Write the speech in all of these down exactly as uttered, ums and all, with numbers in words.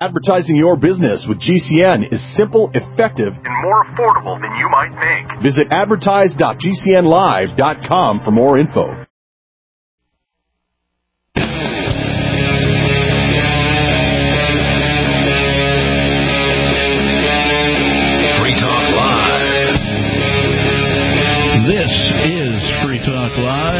Advertising your business with G C N is simple, effective, and more affordable than you might think. Visit advertise dot g c n live dot com for more info. Free Talk Live. This is Free Talk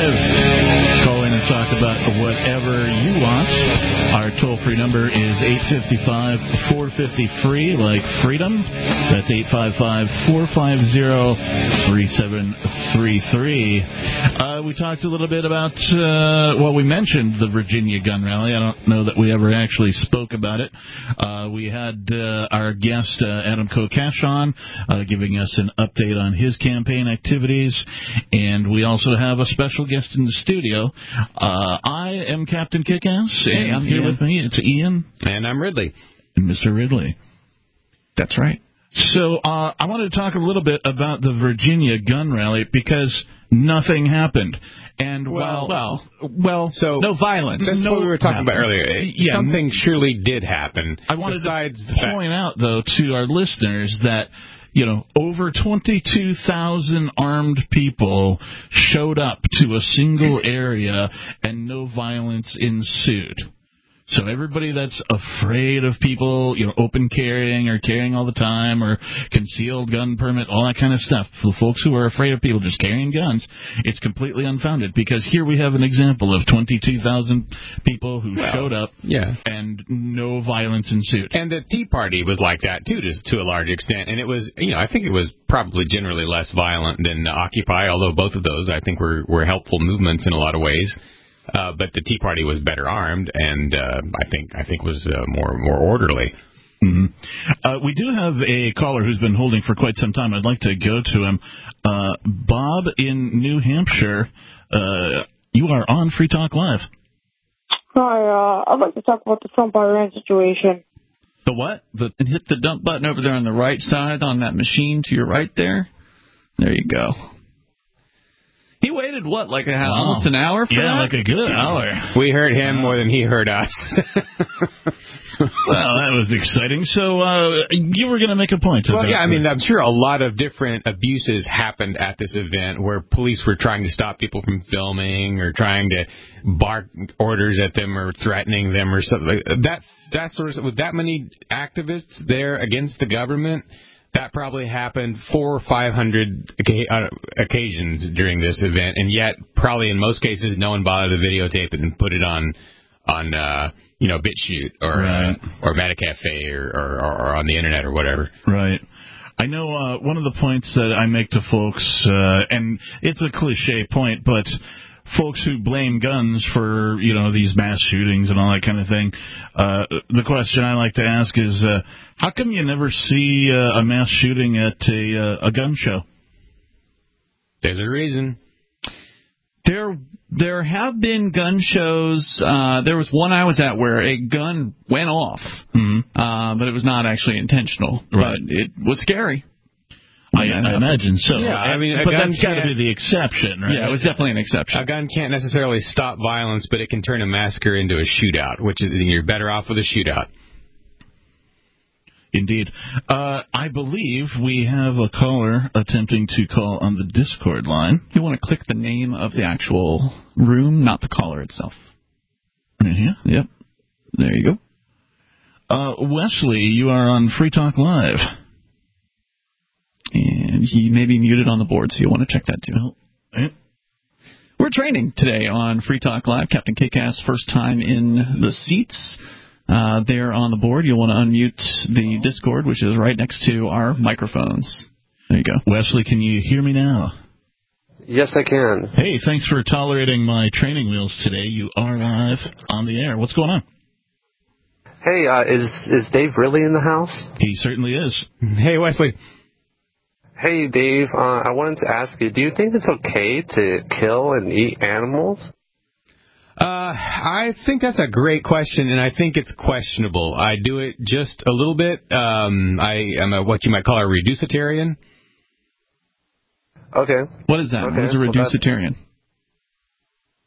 Live. Call in and talk about whatever you want. Our toll-free number is eight five five, four five zero, free, like freedom. That's eight five five, four five zero, three seven three three. Uh, we talked a little bit about, uh, well, we mentioned the Virginia gun rally. I don't know that we ever actually spoke about it. Uh, we had uh, our guest, uh, Adam Kokesh, on, uh, giving us an update on his campaign activities. And we also have a special guest in the studio. Uh, I am Captain Kickass, and hey, I'm here Ian. With me. It's Ian. And I'm Ridley. And Mister Ridley. That's right. So uh, I wanted to talk a little bit about the Virginia gun rally because nothing happened. And well, while, well, well, so no violence. That's no what we were talking happened. about earlier. Yeah, Something surely did happen. I wanted besides to the fact- point out, though, to our listeners that, you know, over twenty-two thousand armed people showed up to a single area and no violence ensued. So everybody that's afraid of people, you know, open carrying or carrying all the time or concealed gun permit, all that kind of stuff, for folks who are afraid of people just carrying guns, it's completely unfounded because here we have an example of twenty-two thousand people who well, showed up yeah. and no violence ensued. And the Tea Party was like that, too, to, to a large extent. And it was, you know, I think it was probably generally less violent than Occupy, although both of those, I think, were, were helpful movements in a lot of ways. Uh, but the Tea Party was better armed, and uh, I think I think was uh, more more orderly. Mm-hmm. Uh, we do have a caller who's been holding for quite some time. I'd like to go to him. Uh, Bob in New Hampshire, uh, you are on Free Talk Live. Hi, uh, I'd like to talk about the Trump Iran situation. The what? The, and hit the dump button over there on the right side on that machine to your right there. There you go. He waited, what, like a, wow. almost an hour for yeah, that? Yeah, like a good hour. We heard him more than he heard us. Well, that was exciting. So uh, you were going to make a point. Well, yeah, I mean, I'm sure a lot of different abuses happened at this event where police were trying to stop people from filming or trying to bark orders at them or threatening them or something. That, that sort of, with that many activists there against the government, that probably happened four or five hundred occasions during this event, and yet probably in most cases no one bothered to videotape it and put it on on uh, you know BitChute or right. uh, or Metacafe or, or, or on the internet or whatever. Right. I know uh, one of the points that I make to folks, uh, and it's a cliche point, but folks who blame guns for, you know, these mass shootings and all that kind of thing, uh, the question I like to ask is, uh, how come you never see uh, a mass shooting at a, uh, a gun show? There's a reason. There there have been gun shows. Uh, there was one I was at where a gun went off, mm-hmm. uh, but it was not actually intentional. Right. But it was scary. I, I imagine so. Yeah, I mean, but that's got to be the exception, right? Yeah, it was definitely an exception. A gun can't necessarily stop violence, but it can turn a massacre into a shootout, which is you're better off with a shootout. Indeed. Uh, I believe we have a caller attempting to call on the Discord line. You want to click the name of the actual room, not the caller itself. Right here? Yep. There you go. Uh, Wesley, you are on Free Talk Live. And he may be muted on the board, so you'll want to check that too. Oh, yeah. We're training today on Free Talk Live. Captain Kickass, first time in the seats. Uh, there on the board, you'll want to unmute the Discord, which is right next to our microphones. There you go. Wesley, can you hear me now? Yes, I can. Hey, thanks for tolerating my training wheels today. You are live on the air. What's going on? Hey, uh, is is Dave really in the house? He certainly is. Hey, Wesley. Hey, Dave, uh, I wanted to ask you, do you think it's okay to kill and eat animals? Uh, I think that's a great question, and I think it's questionable. I do it just a little bit. Um, I am a, what you might call a reducitarian. Okay. What is that? Okay. What is a reducitarian?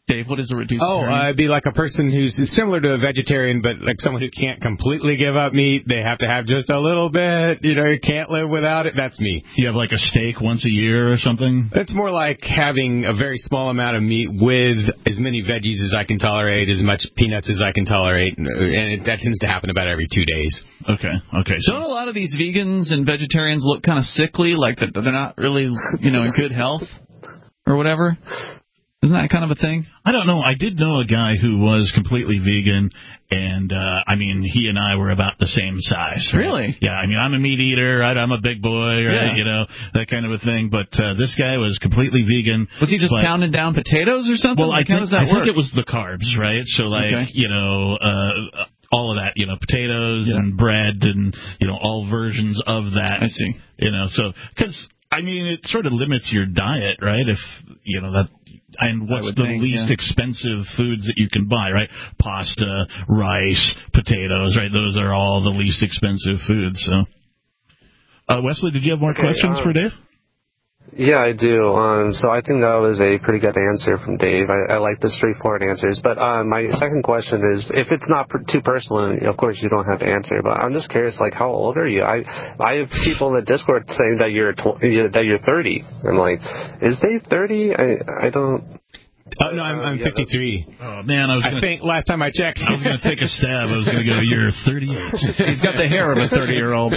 Dave, what is a reduced Oh, uh, it'd be like a person who's similar to a vegetarian, but like someone who can't completely give up meat. They have to have just a little bit. You know, you can't live without it. That's me. You have like a steak once a year or something? It's more like having a very small amount of meat with as many veggies as I can tolerate, as much peanuts as I can tolerate, and it, that tends to happen about every two days. Okay, okay. So don't a lot of these vegans and vegetarians look kind of sickly, like that they're not really, you know, in good health or whatever? Isn't that kind of a thing? I don't know. I did know a guy who was completely vegan, and, uh, I mean, he and I were about the same size. Right? Really? Yeah, I mean, I'm a meat eater, right? I'm a big boy, right? Yeah. You know, that kind of a thing. But uh, this guy was completely vegan. Was he just but, pounding down potatoes or something? Well, like, I, how think, does that I work? think it was the carbs, right? So, like, okay. you know, uh, all of that, you know, potatoes yeah. and bread and, you know, all versions of that. I see. You know, so, because, I mean, it sort of limits your diet, right? If, you know, that... And what's the think, least yeah. expensive foods that you can buy, right? Pasta, rice, potatoes, right? Those are all the least expensive foods. So, uh, Wesley, did you have more Okay, questions um, for Dave? Yeah, I do. Um, so I think that was a pretty good answer from Dave. I, I like the straightforward answers. But uh, my second question is, if it's not per- too personal, of course you don't have to answer. But I'm just curious, like, how old are you? I I have people in the Discord saying that you're tw- that you're thirty. I'm like, is Dave thirty? I I don't. Oh no, I'm, I'm yeah, fifty-three. Oh man, I was. Gonna, I think last time I checked, I was going to take a stab. I was going to go, you're thirty-eight. He's got the hair of a thirty-year-old.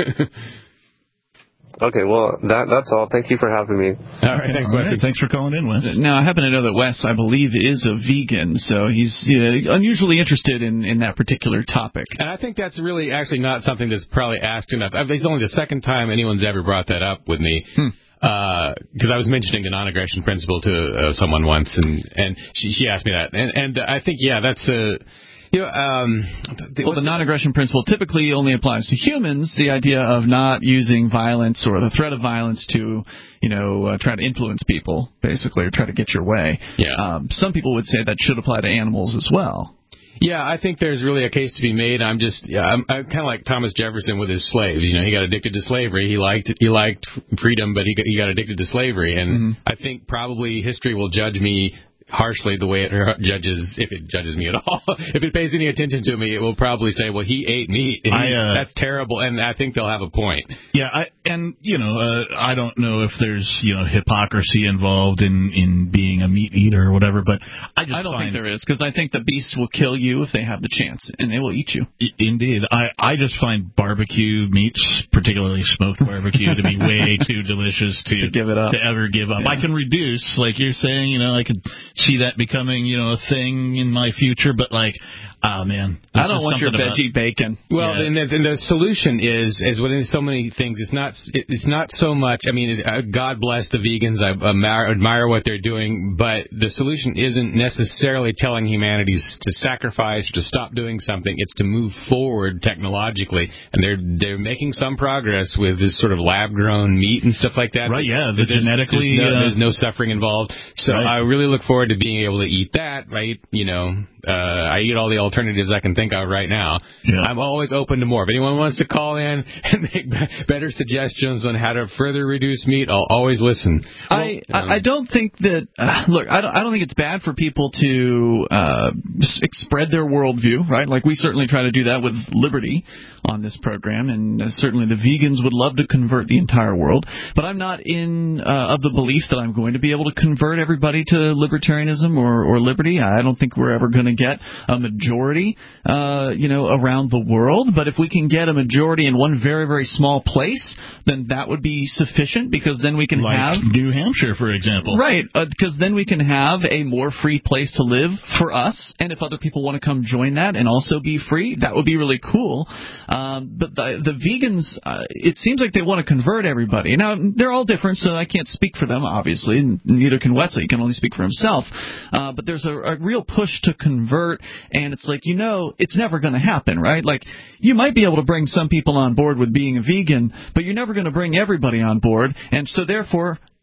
Okay, well, that that's all. Thank you for having me. All right, thanks, All Wesley. right, thanks for calling in, Wes. Now, I happen to know that Wes, I believe, is a vegan, so he's you know, unusually interested in, in that particular topic. And I think that's really actually not something that's probably asked enough. It's only the second time anyone's ever brought that up with me. Hmm. Because uh, I was mentioning the non-aggression principle to uh, someone once, and, and she, she asked me that. And, and I think, yeah, that's a... You know, um, the, well, the non-aggression principle typically only applies to humans. The idea of not using violence or the threat of violence to, you know, uh, try to influence people, basically, or try to get your way. Yeah. Um, some people would say that should apply to animals as well. Yeah, I think there's really a case to be made. I'm just, yeah, I'm, I'm kind of like Thomas Jefferson with his slaves. You know, he got addicted to slavery. He liked he liked freedom, but he got, he got addicted to slavery. And mm-hmm. I think probably history will judge me harshly the way it judges, if it judges me at all. If it pays any attention to me, it will probably say, well, he ate meat. He, I, uh, that's terrible, and I think they'll have a point. Yeah, I, and, you know, uh, I don't know if there's, you know, hypocrisy involved in, in being a meat eater or whatever, but I just I don't find, think there is, because I think the beasts will kill you if they have the chance, and they will eat you. Indeed. I, I just find barbecue meats, particularly smoked barbecue, to be way too delicious to, to give it up. To ever give up. Yeah. I can reduce, like you're saying, you know, I could see that becoming, you know, a thing in my future, but like, oh man, I don't want your veggie about, bacon. Well, yeah. and, the, and the solution is, is what in so many things, it's not, it's not so much. I mean, God bless the vegans. I admire, admire what they're doing, but the solution isn't necessarily telling humanity to sacrifice or to stop doing something. It's to move forward technologically, and they're they're making some progress with this sort of lab-grown meat and stuff like that. Right? Yeah, the there's, genetically, there's no, uh, there's no suffering involved. So right. I really look forward to being able to eat that. Right? You know, uh, I eat all the alternatives I can think of right now. Yeah. I'm always open to more. If anyone wants to call in and make better suggestions on how to further reduce meat, I'll always listen. I well, um, I don't think that uh, look, I don't I don't think it's bad for people to uh, spread their worldview, right? Like we certainly try to do that with Liberty on this program, and uh, certainly the vegans would love to convert the entire world. But I'm not in uh, of the belief that I'm going to be able to convert everybody to libertarianism or, or liberty. I don't think we're ever going to get a majority, uh, you know, around the world. But if we can get a majority in one very, very small place, then that would be sufficient, because then we can like have New Hampshire, for example. Right, because uh, then we can have a more free place to live for us. And if other people want to come join that and also be free, that would be really cool. Um, but the, the vegans, uh, it seems like they want to convert everybody. Now, they're all different, so I can't speak for them, obviously. Neither can Wesley. He can only speak for himself. Uh, but there's a, a real push to convert, and it's like, you know, it's never going to happen, right? Like, you might be able to bring some people on board with being a vegan, but you're never going to bring everybody on board. And so, therefore,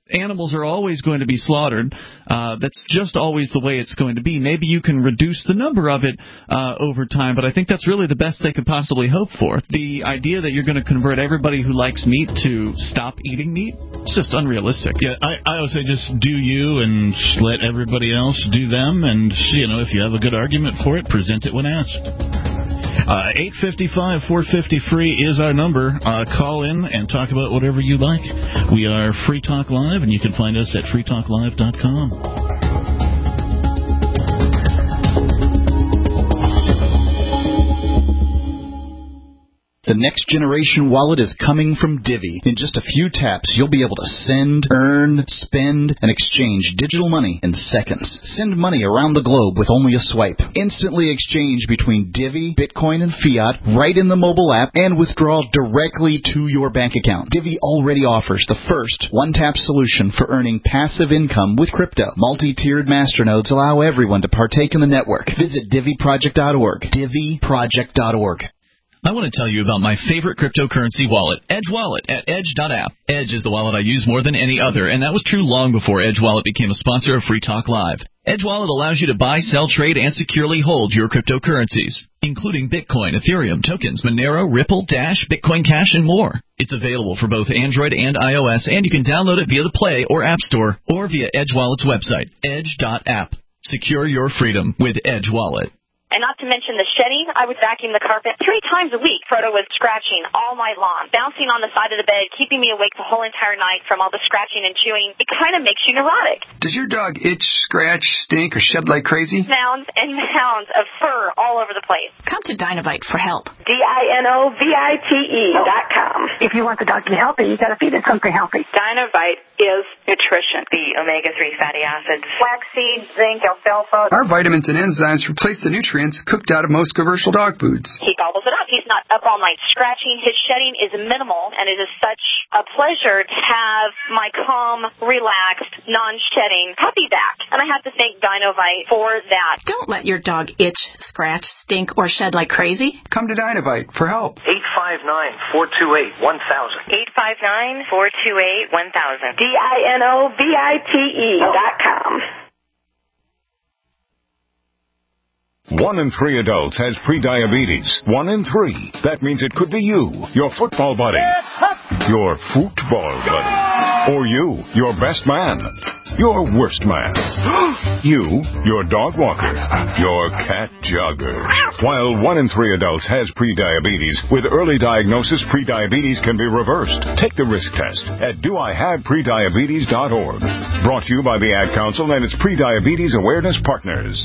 animals are always going to be slaughtered. Uh, that's just always the way it's going to be. Maybe you can reduce the number of it uh, over time, but I think that's really the best they could possibly hope for. The idea that you're going to convert everybody who likes meat to stop eating meat, it's just unrealistic. Yeah, I, I would say just do you and just let everybody else do them, and, you know, if you have a good argument for it, present it when asked. Uh, eight five five, four five zero, free is our number. Uh, call in and talk about whatever you like. We are Free Talk Live, and you can find us at free talk live dot com. The next generation wallet is coming from Divvy. In just a few taps, you'll be able to send, earn, spend, and exchange digital money in seconds. Send money around the globe with only a swipe. Instantly exchange between Divvy, Bitcoin, and fiat right in the mobile app, and withdraw directly to your bank account. Divvy already offers the first one-tap solution for earning passive income with crypto. Multi-tiered masternodes allow everyone to partake in the network. Visit Divvy Project dot org. Divvy Project dot org. I want to tell you about my favorite cryptocurrency wallet, Edge Wallet, at edge dot app. Edge is the wallet I use more than any other, and that was true long before Edge Wallet became a sponsor of Free Talk Live. Edge Wallet allows you to buy, sell, trade, and securely hold your cryptocurrencies, including Bitcoin, Ethereum, tokens, Monero, Ripple, Dash, Bitcoin Cash, and more. It's available for both Android and iOS, and you can download it via the Play or App Store or via Edge Wallet's website, edge dot app. Secure your freedom with Edge Wallet. And not to mention the shedding, I would vacuum the carpet three times a week. Frodo was scratching all night long, bouncing on the side of the bed, keeping me awake the whole entire night from all the scratching and chewing. It kind of makes you neurotic. Does your dog itch, scratch, stink, or shed like crazy? Mounds and mounds of fur all over the place. Come to Dinovite for help. D I N O V I T E dot com. If you want the dog to be healthy, you got to feed it something healthy. Dinovite is nutrition. The omega three fatty acids, flaxseed, zinc, alfalfa. Our vitamins and enzymes replace the nutrients cooked out of most commercial dog foods. He gobbles it up. He's not up all night scratching. His shedding is minimal, and it is such a pleasure to have my calm, relaxed, non-shedding puppy back. And I have to thank Dinovite for that. Don't let your dog itch, scratch, stink, or shed like crazy. Come to Dinovite for help. eight five nine, four two eight, one thousand. eight five nine, four two eight, one thousand. D I N O V I T E dot com. One in three adults has prediabetes. One in three. That means it could be you, your football buddy, your football buddy, or you, your best man, your worst man, you, your dog walker, your cat jogger. While one in three adults has prediabetes, with early diagnosis, prediabetes can be reversed. Take the risk test at do I have prediabetes dot org. Brought to you by the Ad Council and its Prediabetes Awareness Partners.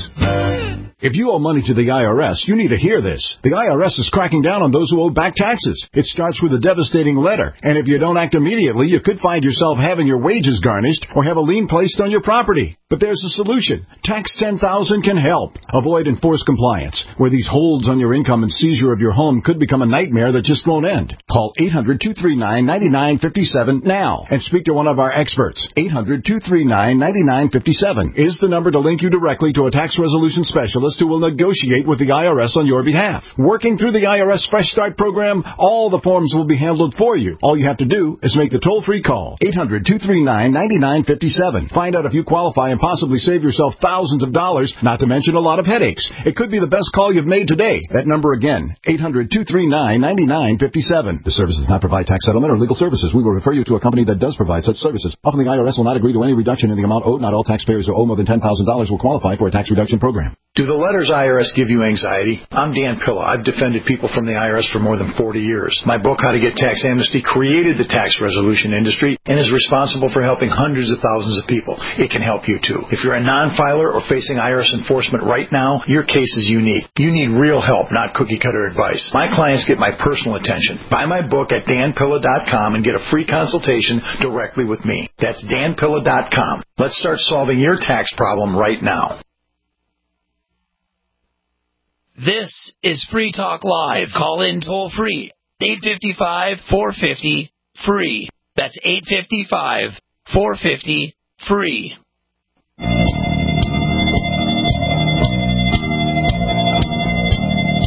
If you owe money to the I R S, you need to hear this. The I R S is cracking down on those who owe back taxes. It starts with a devastating letter, and if you don't act immediately, you could find yourself having your wages garnished or have a lien placed on your property. But there's a solution. Tax ten thousand can help. Avoid enforced compliance, where these holds on your income and seizure of your home could become a nightmare that just won't end. Call eight hundred, two three nine, nine nine five seven now and speak to one of our experts. eight hundred, two three nine, nine nine five seven is the number to link you directly to a tax resolution specialist who will negotiate with the I R S on your behalf. Working through the I R S Fresh Start program, all the forms will be handled for you. All you have to do is make the toll-free call. eight hundred, two three nine, nine nine five seven. Find out if you qualify and possibly save yourself thousands of dollars, not to mention a lot of headaches. It could be the best call you've made today. That number again, eight hundred, two three nine, nine nine five seven. The service does not provide tax settlement or legal services. We will refer you to a company that does provide such services. Often the I R S will not agree to any reduction in the amount owed. Not all taxpayers who owe more than ten thousand dollars will qualify for a tax reduction program. Do the letters I R S give you anxiety? I'm Dan Pilla. I've defended people from the I R S for more than forty years. My book, How to Get Tax Amnesty, created the tax resolution industry and is responsible for helping hundreds of thousands of people. It can help you too. If you're a non-filer or facing I R S enforcement right now, your case is unique. You need real help, not cookie-cutter advice. My clients get my personal attention. Buy my book at dan pilla dot com and get a free consultation directly with me. That's dan pilla dot com. Let's start solving your tax problem right now. This is Free Talk Live. Call in toll free. eight five five, four five zero, free. That's eight five five, four five zero, free.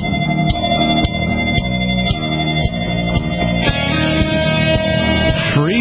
Free Talk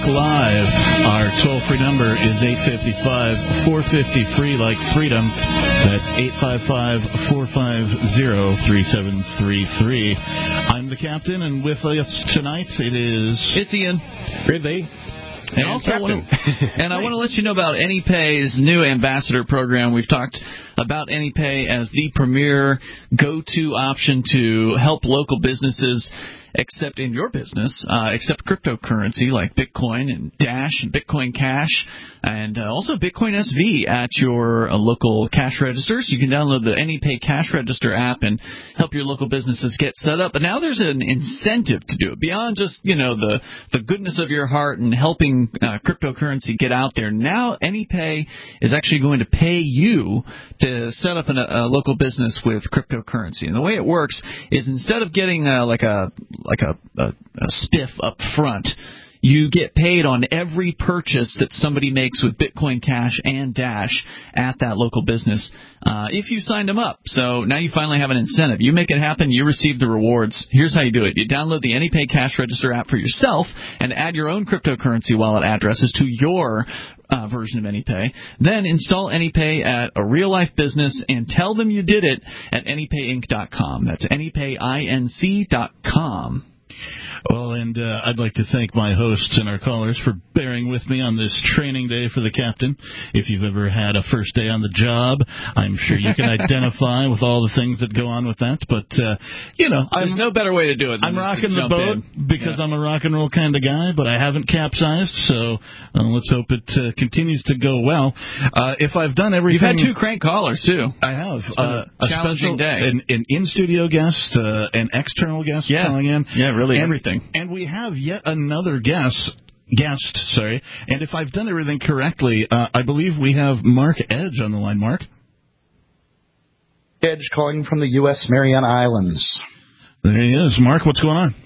Live. Our toll-free number is eight five five, four five zero, free like freedom. That's eight five five, four five zero, three seven three three. I'm the captain, and with us tonight it is... It's Ian. Ridley. And, and also, I want to, and I want to let you know about AnyPay's new ambassador program. We've talked about AnyPay as the premier go-to option to help local businesses accept in your business, uh, accept cryptocurrency like Bitcoin and Dash and Bitcoin Cash, and uh, also Bitcoin S V at your uh, local cash registers. You can download the AnyPay Cash Register app and help your local businesses get set up. But now there's an incentive to do it beyond just, you know, the the goodness of your heart and helping uh, cryptocurrency get out there. Now AnyPay is actually going to pay you to set up an, a local business with cryptocurrency. And the way it works is instead of getting uh, like a like a, a, a spiff up front, you get paid on every purchase that somebody makes with Bitcoin Cash and Dash at that local business uh, if you signed them up. So now you finally have an incentive. You make it happen, you receive the rewards. Here's how you do it. You download the AnyPay Cash Register app for yourself and add your own cryptocurrency wallet addresses to your Uh, version of AnyPay. Then install AnyPay at a real-life business and tell them you did it at anypay inc dot com. That's anypay inc dot com. Well, and uh, I'd like to thank my hosts and our callers for bearing with me on this training day for the captain. If you've ever had a first day on the job, I'm sure you can identify with all the things that go on with that. But, uh, you know, there's I'm, no better way to do it than I'm rocking the boat in. because yeah. I'm a rock and roll kind of guy, but I haven't capsized, so uh, let's hope it uh, continues to go well. Uh, if I've done everything... You've had two crank callers, too. I have. Uh, a challenging special, day. An, an in-studio guest, uh, an external guest yeah. calling in. Yeah, really, and, everything. And we have yet another guest, guest, sorry. And if I've done everything correctly, uh, I believe we have Mark Edge on the line. Mark? Edge calling from the U S Mariana Islands. There he is. Mark, what's going on?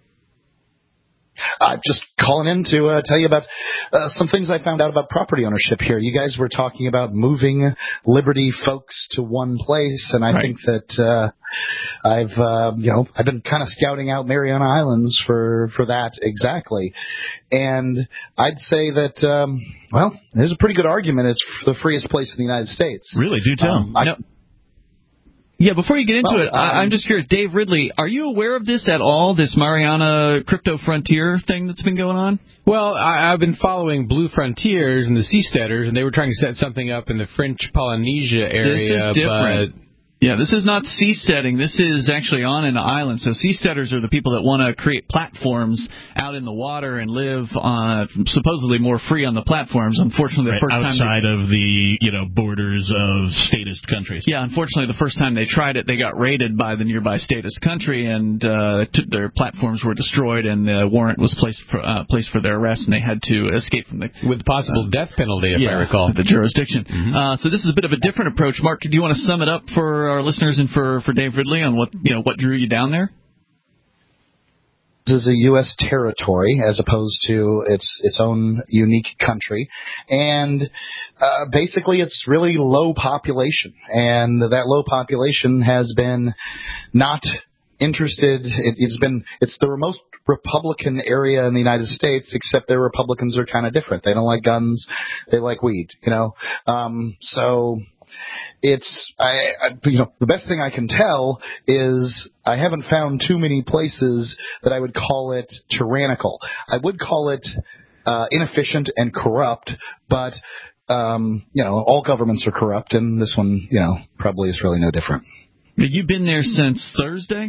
Uh, just calling in to uh, tell you about uh, some things I found out about property ownership here. You guys were talking about moving Liberty folks to one place, and I right. think that uh, I've uh, you know I've been kind of scouting out Mariana Islands for for that exactly, and I'd say that um, well, there's a pretty good argument. It's the freest place in the United States. Really, do tell. Um, I, no. Yeah, before you get into well, it, I, I'm just curious, Dave Ridley, are you aware of this at all, this Mariana Crypto Frontier thing that's been going on? Well, I, I've been following Blue Frontiers and the Seasteaders, and they were trying to set something up in the French Polynesia area. This is different. But yeah, this is not seasteading. This is actually on an island. So seasteaders are the people that want to create platforms out in the water and live uh, supposedly more free on the platforms. Unfortunately, the right, first time outside they, of the you know borders of statist countries. Yeah, unfortunately, the first time they tried it, they got raided by the nearby statist country, and uh, t- their platforms were destroyed, and the warrant was placed for uh, placed for their arrest, and they had to escape from the with possible uh, death penalty, if yeah, I recall, the jurisdiction. Mm-hmm. Uh, so this is a bit of a different approach. Mark, do you want to sum it up for our listeners and for, for Dave Ridley on what you know what drew you down there? This is a U S territory as opposed to its its own unique country, and uh, basically it's really low population, and that low population has been not interested. It, it's been it's the most Republican area in the United States, except their Republicans are kind of different. They don't like guns, they like weed, you know. Um, so. It's, I, I, you know, the best thing I can tell is I haven't found too many places that I would call it tyrannical. I would call it uh, inefficient and corrupt, but, um, you know, all governments are corrupt, and this one, you know, probably is really no different. You've been there since Thursday?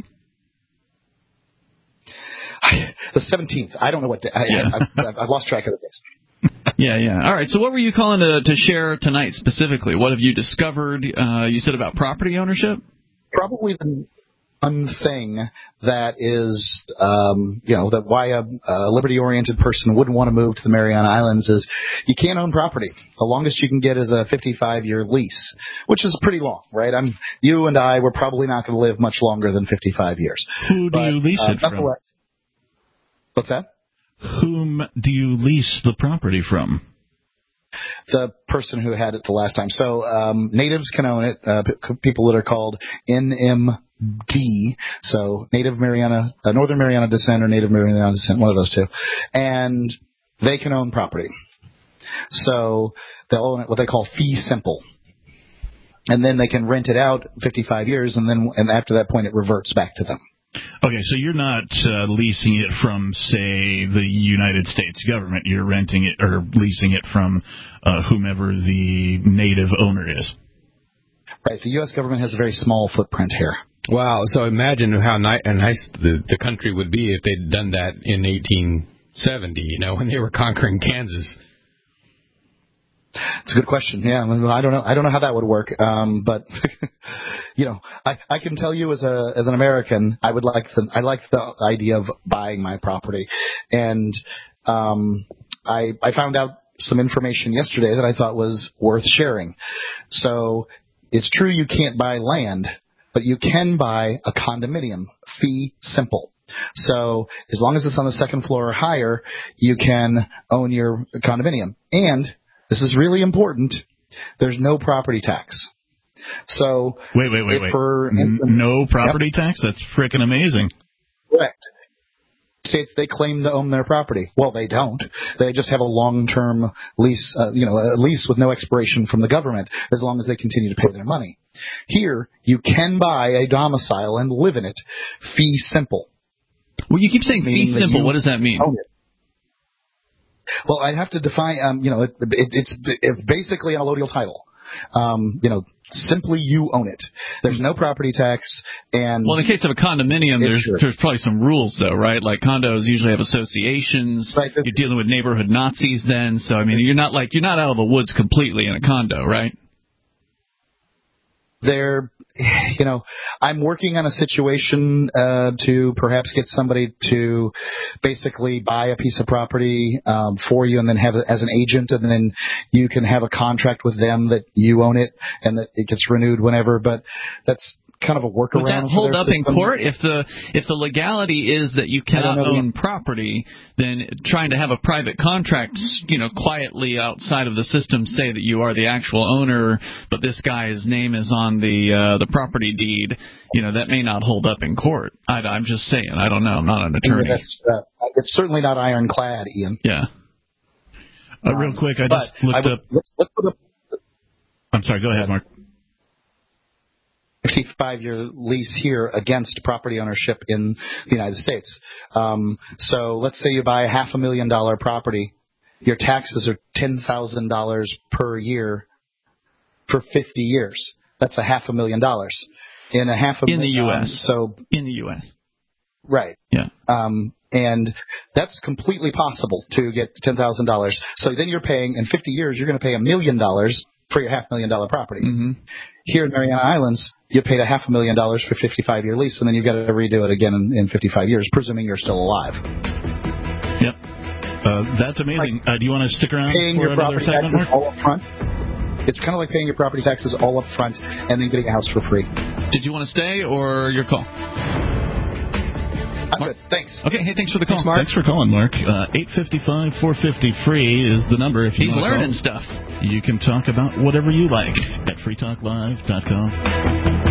I, the seventeenth. I don't know what day. I, yeah. I, I've, I've lost track of the days. Yeah, yeah. All right, so what were you calling to, to share tonight specifically? What have you discovered? Uh, you said about property ownership? Probably the one thing that is, um, you know, that why a, a liberty-oriented person wouldn't want to move to the Mariana Islands is you can't own property. The longest you can get is a fifty-five-year lease, which is pretty long, right? I'm, you and I, we're probably not going to live much longer than fifty-five years. Who do but, you lease uh, it from? What's that? Whom do you lease the property from? The person who had it the last time. So um, natives can own it, uh, p- people that are called N M D, so Native Mariana, uh, Northern Mariana Descent or Native Mariana Descent, one of those two. And they can own property. So they'll own it what they call fee simple. And then they can rent it out fifty-five years, and then and after that point it reverts back to them. Okay, so you're not uh, leasing it from, say, the United States government. You're renting it or leasing it from uh, whomever the native owner is. Right. The U S government has a very small footprint here. Wow. So imagine how ni- nice the, the country would be if they'd done that in eighteen seventy, you know, when they were conquering Kansas. It's a good question. Yeah, I don't know. I don't know how that would work. Um, but you know, I, I can tell you as a as an American, I would like the I like the idea of buying my property, and um, I I found out some information yesterday that I thought was worth sharing. So it's true you can't buy land, but you can buy a condominium, fee simple. So as long as it's on the second floor or higher, you can own your condominium. And this is really important, there's no property tax. So wait, wait, wait, wait. For, N- no property yep. tax? That's freaking amazing. Correct. States they claim to own their property. Well, they don't. They just have a long-term lease, uh, you know, a lease with no expiration from the government as long as they continue to pay their money. Here, you can buy a domicile and live in it, fee simple. Well, you keep saying fee simple. What does that mean? Well, I'd have to define, um, you know, it, it, it's, it's basically an allodial title. Um, you know, simply you own it. There's no property tax. And well, in the case of a condominium, there's sure. there's probably some rules, though, right? Like condos usually have associations. Right. You're dealing with neighborhood Nazis then. So, I mean, you're not like you're not out of the woods completely in a condo, right? They're, you know, I'm working on a situation uh, to perhaps get somebody to basically buy a piece of property um, for you and then have it as an agent, and then you can have a contract with them that you own it and that it gets renewed whenever. But that's kind of a workaround. Would that hold up system. in court if the if the legality is that you cannot own property? Then trying to have a private contract, you know, quietly outside of the system, say that you are the actual owner, but this guy's name is on the uh, the property deed, you know, that may not hold up in court. I, I'm just saying. I don't know. I'm not an attorney. That's, uh, it's certainly not ironclad, Ian. Yeah. Uh, real quick, I just looked I would, up. Let's, let's put up. I'm sorry. Go ahead, Mark. fifty-five-year lease here against property ownership in the United States. Um, so let's say you buy a half a million dollar property. Your taxes are ten thousand dollars per year for fifty years. That's a half a million dollars. In a half a in the U S. Um, so in the U S. Right. Yeah. Um, and that's completely possible to get ten thousand dollars. So then you're paying, in fifty years, you're going to pay a million dollars for your half million dollar property. Mm-hmm. Here in Mariana Islands, you paid a half a million dollars for a fifty-five-year lease, and then you've got to redo it again in, in fifty-five years, presuming you're still alive. Yep. Uh, that's amazing. Like uh, do you want to stick around paying for your another property segment, taxes Mark? all up front? It's kind of like paying your property taxes all up front and then getting a house for free. Did you want to stay or your call? I'm good. Thanks. Okay. Hey, thanks for the call, Thanks, Mark. Thanks for calling, Mark. Uh, eight five five, four five zero, free is the number. If you He's want to learning call. stuff. You can talk about whatever you like at free talk live dot com.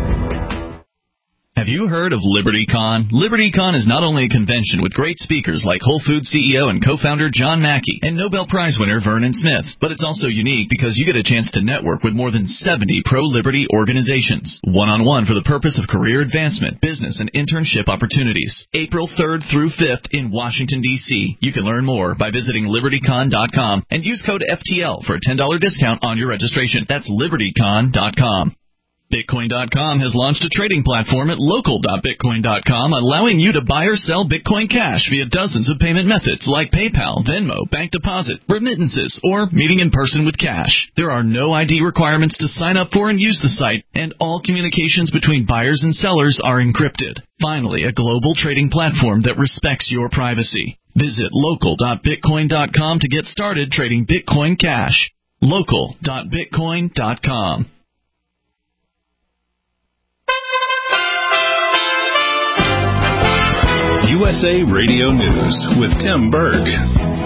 Have you heard of LibertyCon? LibertyCon is not only a convention with great speakers like Whole Foods C E O and co-founder John Mackey and Nobel Prize winner Vernon Smith, but it's also unique because you get a chance to network with more than seventy pro-liberty organizations, one-on-one for the purpose of career advancement, business, and internship opportunities. April third through fifth in Washington, D C You can learn more by visiting liberty con dot com and use code F T L for a ten dollars discount on your registration. That's liberty con dot com. Bitcoin dot com has launched a trading platform at local dot bitcoin dot com, allowing you to buy or sell Bitcoin Cash via dozens of payment methods like PayPal, Venmo, bank deposit, remittances, or meeting in person with cash. There are no I D requirements to sign up for and use the site, and all communications between buyers and sellers are encrypted. Finally, a global trading platform that respects your privacy. Visit local dot bitcoin dot com to get started trading Bitcoin Cash. local dot bitcoin dot com. U S A Radio News with Tim Berg.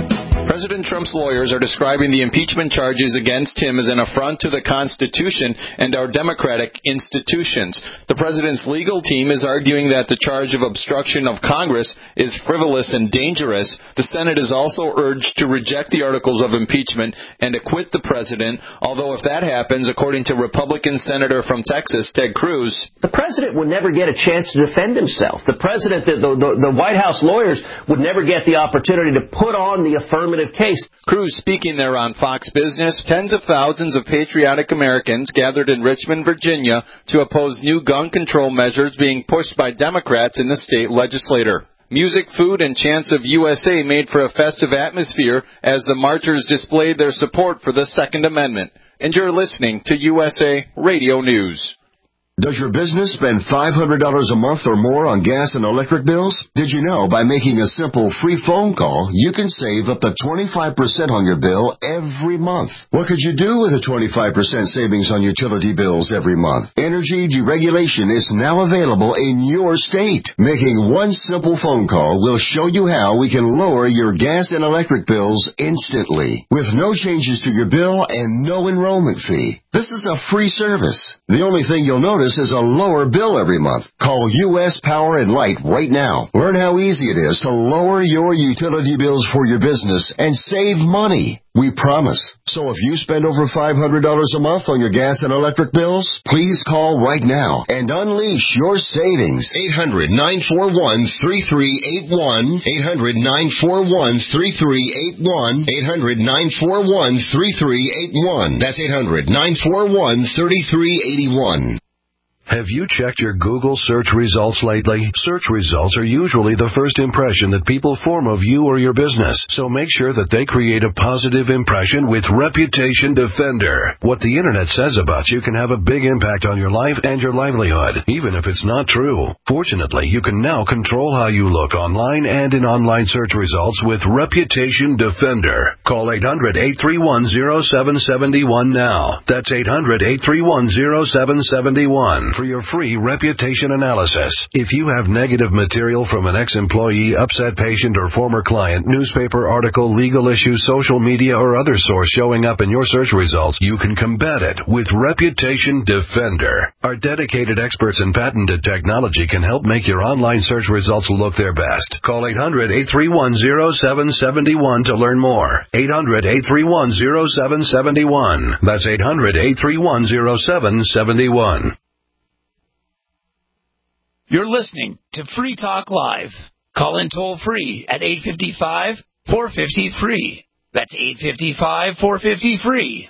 President Trump's lawyers are describing the impeachment charges against him as an affront to the Constitution and our democratic institutions. The president's legal team is arguing that the charge of obstruction of Congress is frivolous and dangerous. The Senate is also urged to reject the articles of impeachment and acquit the president, although if that happens, according to Republican Senator from Texas, Ted Cruz, the president would never get a chance to defend himself. The president, the, the, the White House lawyers would never get the opportunity to put on the affirmative case. Cruz speaking there on Fox Business. Tens of thousands of patriotic Americans gathered in Richmond, Virginia to oppose new gun control measures being pushed by Democrats in the state legislature. Music, food, and chants of U S A made for a festive atmosphere as the marchers displayed their support for the Second Amendment. And you're listening to U S A Radio News. Does your business spend five hundred dollars a month or more on gas and electric bills? Did you know by making a simple free phone call, you can save up to twenty-five percent on your bill every month? What could you do with a twenty-five percent savings on utility bills every month? Energy deregulation is now available in your state. Making one simple phone call will show you how we can lower your gas and electric bills instantly, with no changes to your bill and no enrollment fee. This is a free service. The only thing you'll notice is a lower bill every month. Call U S Power and Light right now. Learn how easy it is to lower your utility bills for your business and save money. We promise. So if you spend over five hundred dollars a month on your gas and electric bills, please call right now and unleash your savings. eight hundred, nine four one, three three eight one. eight hundred, nine four one, three three eight one. eight hundred, nine four one, three three eight one. That's eight hundred, nine four one, three three eight one. Have you checked your Google search results lately? Search results are usually the first impression that people form of you or your business, so make sure that they create a positive impression with Reputation Defender. What the internet says about you can have a big impact on your life and your livelihood, even if it's not true. Fortunately, you can now control how you look online and in online search results with Reputation Defender. Call eight hundred, eight three one, zero seven seven one now. That's eight hundred, eight three one, zero seven seven one. For your free reputation analysis. If you have negative material from an ex-employee, upset patient, or former client, newspaper article, legal issue, social media, or other source showing up in your search results, you can combat it with Reputation Defender. Our dedicated experts in patented technology can help make your online search results look their best. Call eight hundred, eight three one, zero seven seven one to learn more. eight hundred, eight three one, zero seven seven one. That's eight hundred, eight three one, zero seven seven one. You're listening to Free Talk Live. Call in toll free at eight five five, four five zero, free. That's eight five five, four five zero, free.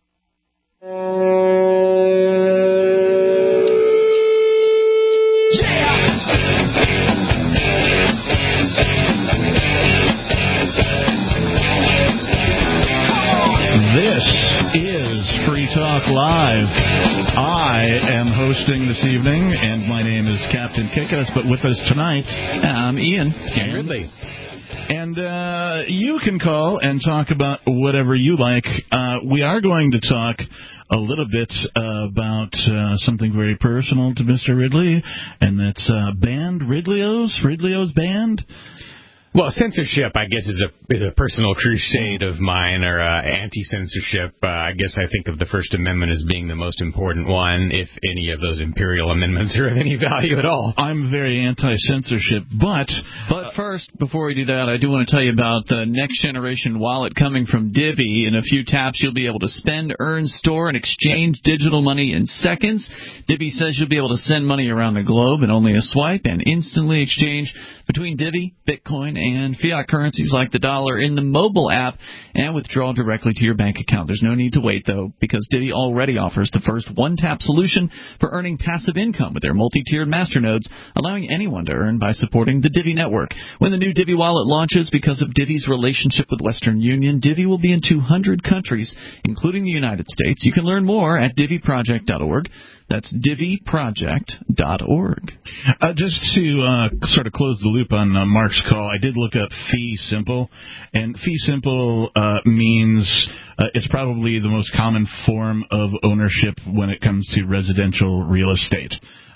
This is Free Talk Live. I am hosting this evening, and my name is Captain Kick-Ass, but with us tonight, I'm Ian. And Ridley. And uh, you can call and talk about whatever you like. Uh, we are going to talk a little bit uh, about uh, something very personal to Mister Ridley, and that's uh, Band Ridley-O's, Ridley-O's Band. Well, censorship, I guess, is a, is a personal crusade of mine, or uh, anti-censorship. Uh, I guess I think of the First Amendment as being the most important one, if any of those imperial amendments are of any value at all. I'm very anti-censorship, but but first, before we do that, I do want to tell you about the next generation wallet coming from Divvy. In a few taps, you'll be able to spend, earn, store, and exchange digital money in seconds. Divvy says you'll be able to send money around the globe in only a swipe and instantly exchange between Divvy, Bitcoin, and fiat currencies like the dollar in the mobile app and withdraw directly to your bank account. There's no need to wait, though, because Divvy already offers the first one-tap solution for earning passive income with their multi-tiered masternodes, allowing anyone to earn by supporting the Divvy network. When the new Divvy wallet launches, because of Divvy's relationship with Western Union, Divvy will be in two hundred countries, including the United States. You can learn more at divvy project dot org. That's divvy project dot org. Uh, just to uh, sort of close the loop on uh, Mark's call, I did look up fee simple, and fee simple uh, means uh, it's probably the most common form of ownership when it comes to residential real estate.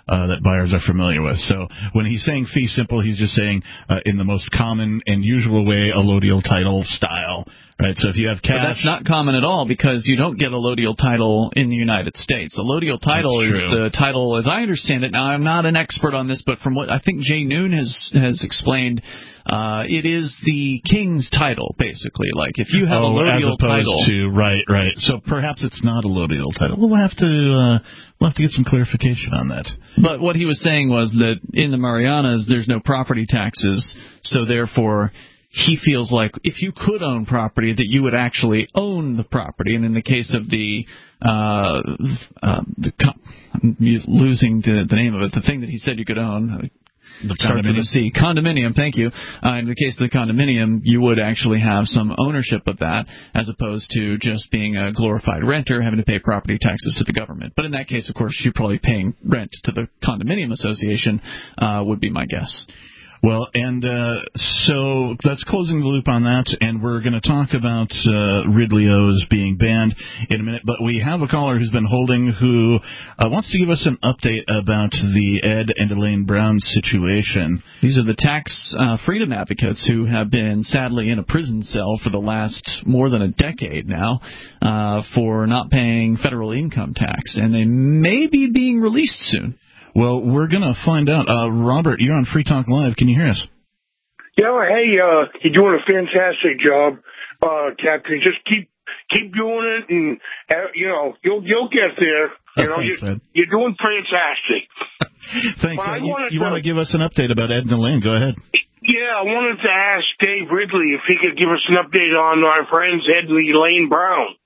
uh, that buyers are familiar with. So when he's saying fee simple, he's just saying uh, in the most common and usual way, allodial title style. Right, so if you have cash... But that's not common at all because you don't get a allodial title in the United States. Allodial title is the title, as I understand it. Now, I'm not an expert on this, but from what I think Jay Noon has has explained, uh, it is the king's title, basically. Like, if you have oh, a allodial as opposed title... To, right, right. So perhaps it's not a allodial title. We'll have to... Uh, We'll have to get some clarification on that. But what he was saying was that in the Marianas, there's no property taxes, so therefore... he feels like if you could own property, that you would actually own the property. And in the case of the, uh, uh, the I'm losing the, the name of it, the thing that he said you could own, the starts with a C. Condominium, thank you. Uh, in the case of the condominium, you would actually have some ownership of that, as opposed to just being a glorified renter, having to pay property taxes to the government. But in that case, of course, you're probably paying rent to the condominium association, uh, would be my guess. Well, and uh, so that's closing the loop on that, and we're going to talk about uh, Ridley O's being banned in a minute. But we have a caller who's been holding who uh, wants to give us an update about the Ed and Elaine Brown situation. These are the tax uh, freedom advocates who have been sadly in a prison cell for the last more than a decade now uh, for not paying federal income tax, and they may be being released soon. Well, we're going to find out. Uh, Robert, you're on Free Talk Live. Can you hear us? Yeah, hey, uh, you're doing a fantastic job, uh, Captain. Just keep keep doing it, and, uh, you know, you'll you'll get there. You know, Thanks, you're, you're doing fantastic. Thanks. Uh, you you want to give us an update about Ed and Elaine? Go ahead. Yeah, I wanted to ask Dave Ridley if he could give us an update on our friends Ed and Elaine Brown.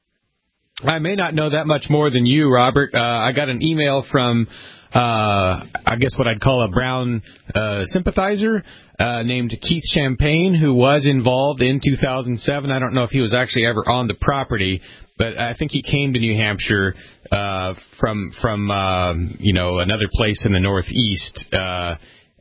I may not know that much more than you, Robert. Uh, I got an email from... Uh, I guess what I'd call a Brown uh, sympathizer uh, named Keith Champagne, who was involved in two thousand seven. I don't know if he was actually ever on the property, but I think he came to New Hampshire uh, from from uh, you know another place in the Northeast, uh,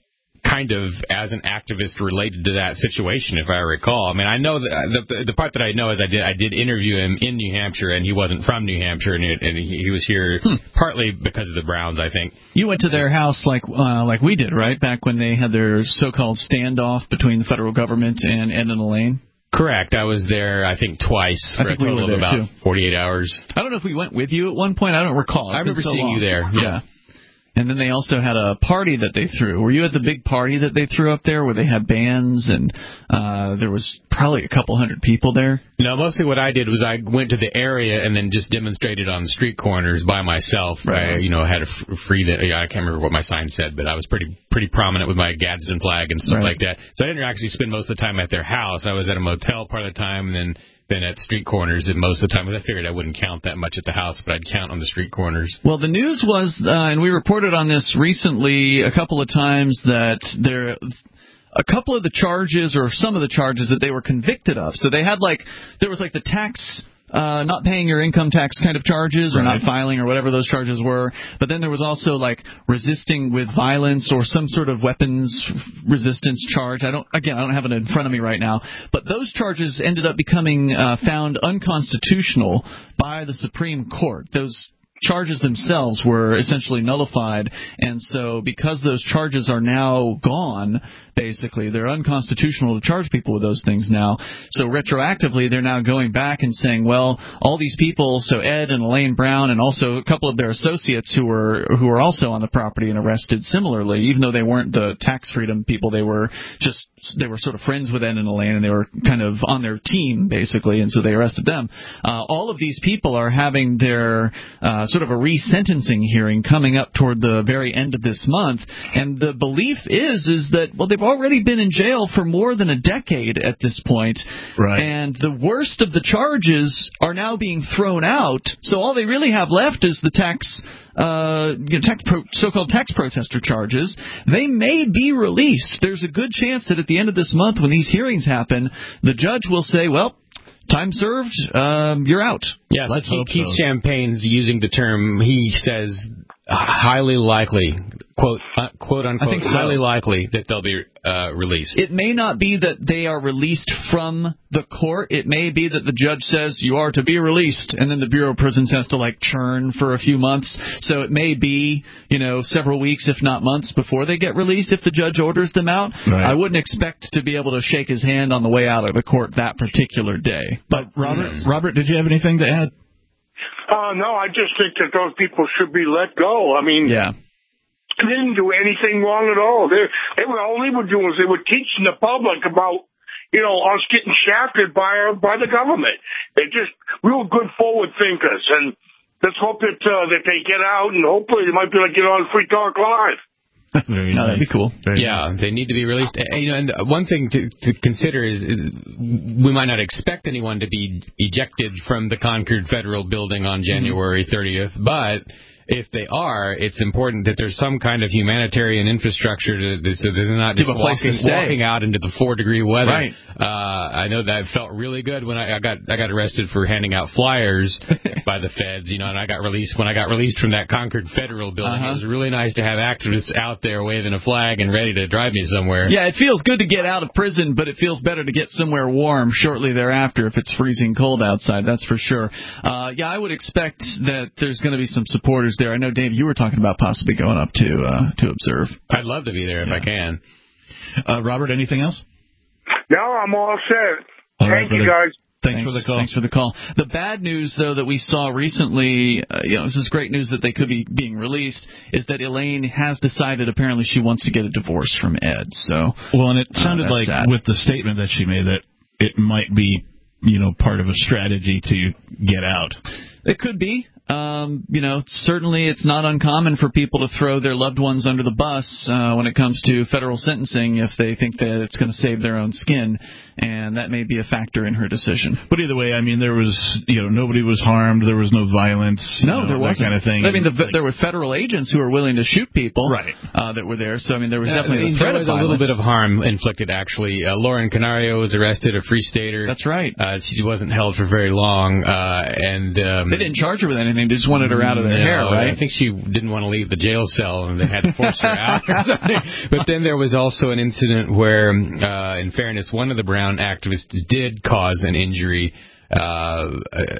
kind of as an activist related to that situation, if I recall. I mean, I know that the, the part that I know is I did I did interview him in New Hampshire, and he wasn't from New Hampshire, and, it, and he, he was here hmm. partly because of the Browns, I think. You went to their house like uh, like we did, right? Back when they had their so-called standoff between the federal government and Ed and Elaine. Correct. I was there, I think, twice for a total we of about too. forty-eight hours. I don't know if we went with you at one point. I don't recall. It's I remember so seeing long. you there. Yeah. yeah. And then they also had a party that they threw. Were you at the big party that they threw up there where they had bands and uh, there was probably a couple hundred people there? No, mostly what I did was I went to the area and then just demonstrated on street corners by myself. Right. I, you know, had a f- free that I can't remember what my sign said, but I was pretty pretty prominent with my Gadsden flag and stuff right. like that. So I didn't actually spend most of the time at their house. I was at a motel part of the time, and then Then at street corners and most of the time. I figured I wouldn't count that much at the house, but I'd count on the street corners. Well, the news was, uh, and we reported on this recently a couple of times, that there a couple of the charges or some of the charges that they were convicted of. So they had like, there was like the tax... Uh, not paying your income tax kind of charges or right. not filing or whatever those charges were. But then there was also like resisting with violence or some sort of weapons resistance charge. I don't, again, I don't have it in front of me right now. But those charges ended up becoming uh, found unconstitutional by the Supreme Court. Those charges themselves were essentially nullified, and so because those charges are now gone, basically, they're unconstitutional to charge people with those things now. So retroactively, they're now going back and saying, well, all these people, so Ed and Elaine Brown and also a couple of their associates who were who were also on the property and arrested similarly, even though they weren't the tax freedom people, they were just, they were sort of friends with Ed and Elaine, and they were kind of on their team, basically, and so they arrested them. Uh, all of these people are having their uh, sort of a resentencing hearing coming up toward the very end of this month, and the belief is is that, well, they've already been in jail for more than a decade at this point, right. and the worst of the charges are now being thrown out, so all they really have left is the tax Uh, you know, tax pro- so-called tax protester charges. They may be released. There's a good chance that at the end of this month, when these hearings happen, the judge will say, well, time served, um, you're out. Yes, Let's Keith, hope Keith so. Champagne's using the term, he says, highly likely, quote, uh, quote unquote, I think so. highly likely that they'll be uh, released. It may not be that they are released from the court. It may be that the judge says you are to be released, and then the Bureau of Prisons has to like churn for a few months. So it may be, you know, several weeks, if not months, before they get released if the judge orders them out. Right. I wouldn't expect to be able to shake his hand on the way out of the court that particular day. But Robert, Robert, did you have anything to add? Uh, no, I just think that those people should be let go. I mean, yeah. they didn't do anything wrong at all. They, they were, all they were doing was they were teaching the public about, you know, us getting shafted by our, by the government. They're just real good forward thinkers, and let's hope that uh, that they get out, and hopefully they might be able to get on Free Talk Live. Very no, nice. That'd be cool. Very yeah, nice. They need to be released. You know, and one thing to, to consider is we might not expect anyone to be ejected from the Concord Federal Building on January thirtieth, but if they are, it's important that there's some kind of humanitarian infrastructure to, to, so that they're not just walking, walking out into the four-degree weather. Right. Uh, I know that felt really good when I, I got I got arrested for handing out flyers by the feds, you know, and I got released when I got released from that Concord Federal Building. Uh-huh. It was really nice to have activists out there waving a flag and ready to drive me somewhere. Yeah, it feels good to get out of prison, but it feels better to get somewhere warm shortly thereafter if it's freezing cold outside, that's for sure. Uh, yeah, I would expect that there's going to be some supporters there. I know, Dave, you were talking about possibly going up to uh, to observe. I'd love to be there if yeah. I can. Uh, Robert, anything else? No, I'm all set. All Thank right, you, guys. Thanks, Thanks for the call. Thanks for the call. The bad news, though, that we saw recently, uh, you know, this is great news that they could be being released, is that Elaine has decided apparently she wants to get a divorce from Ed. So, well, and it sounded uh, like sad. with the statement that she made that it might be, you know, part of a strategy to get out. It could be. Um, you know, certainly it's not uncommon for people to throw their loved ones under the bus uh, when it comes to federal sentencing if they think that it's going to save their own skin, and that may be a factor in her decision. But either way, I mean, there was, you know, nobody was harmed, there was no violence, no, know, there wasn't. That kind of thing. I mean, the, like, there were federal agents who were willing to shoot people, right? Uh, that were there. So I mean, there was uh, definitely I mean, a threat there was of a little violence. bit of harm inflicted, actually. Uh, Lauren Canario was arrested, a Free Stater. That's right. Uh, she wasn't held for very long, uh, and um, they didn't charge her with anything; they just wanted her out of their no, hair, right? I think she didn't want to leave the jail cell, and they had to force her out or something. But then there was also an incident where, uh, in fairness, one of the Brown activists did cause an injury. Uh,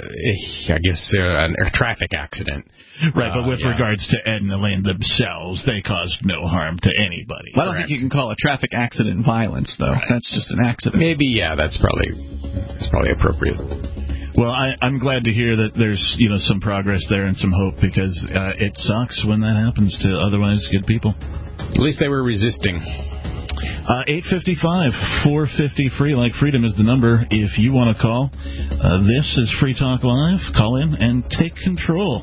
I guess uh, a traffic accident. Right, but with uh, yeah. regards to Ed and Elaine themselves, they caused no harm to anybody. Well, I don't correct? think you can call a traffic accident violence, though. Right. That's just an accident. Maybe, yeah, that's probably that's probably appropriate. Well, I, I'm glad to hear that there's, you know, some progress there and some hope, because uh, it sucks when that happens to otherwise good people. At least they were resisting. Uh, eight fifty-five, four fifty, free like freedom is the number if you want to call. Uh, this is Free Talk Live. Call in and take control.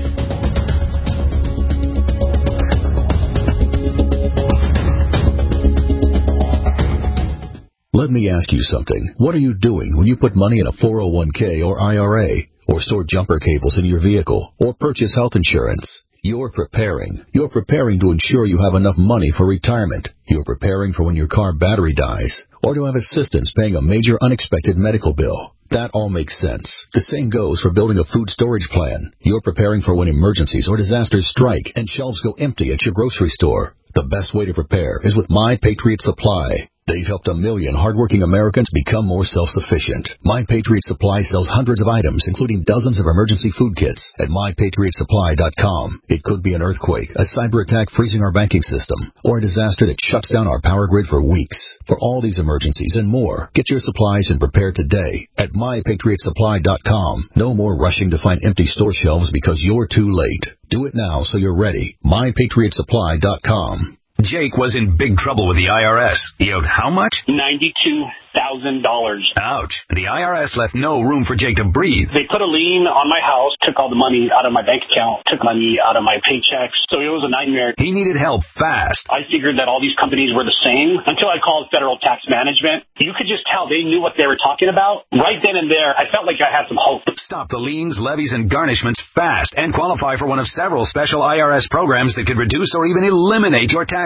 Let me ask you something. What are you doing when you put money in a four oh one k or I R A, or store jumper cables in your vehicle, or purchase health insurance? You're preparing. You're preparing to ensure you have enough money for retirement. You're preparing for when your car battery dies, or to have assistance paying a major unexpected medical bill. That all makes sense. The same goes for building a food storage plan. You're preparing for when emergencies or disasters strike and shelves go empty at your grocery store. The best way to prepare is with My Patriot Supply. They've helped a million hardworking Americans become more self-sufficient. My Patriot Supply sells hundreds of items, including dozens of emergency food kits at my patriot supply dot com. It could be an earthquake, a cyber attack freezing our banking system, or a disaster that shuts down our power grid for weeks. For all these emergencies and more, get your supplies and prepare today at my patriot supply dot com. No more rushing to find empty store shelves because you're too late. Do it now so you're ready. my patriot supply dot com. Jake was in big trouble with the I R S. He owed how much? ninety-two thousand dollars. Ouch. The I R S left no room for Jake to breathe. They put a lien on my house, took all the money out of my bank account, took money out of my paychecks, so it was a nightmare. He needed help fast. I figured that all these companies were the same until I called Federal Tax Management. You could just tell they knew what they were talking about. Right then and there, I felt like I had some hope. Stop the liens, levies, and garnishments fast and qualify for one of several special I R S programs that could reduce or even eliminate your tax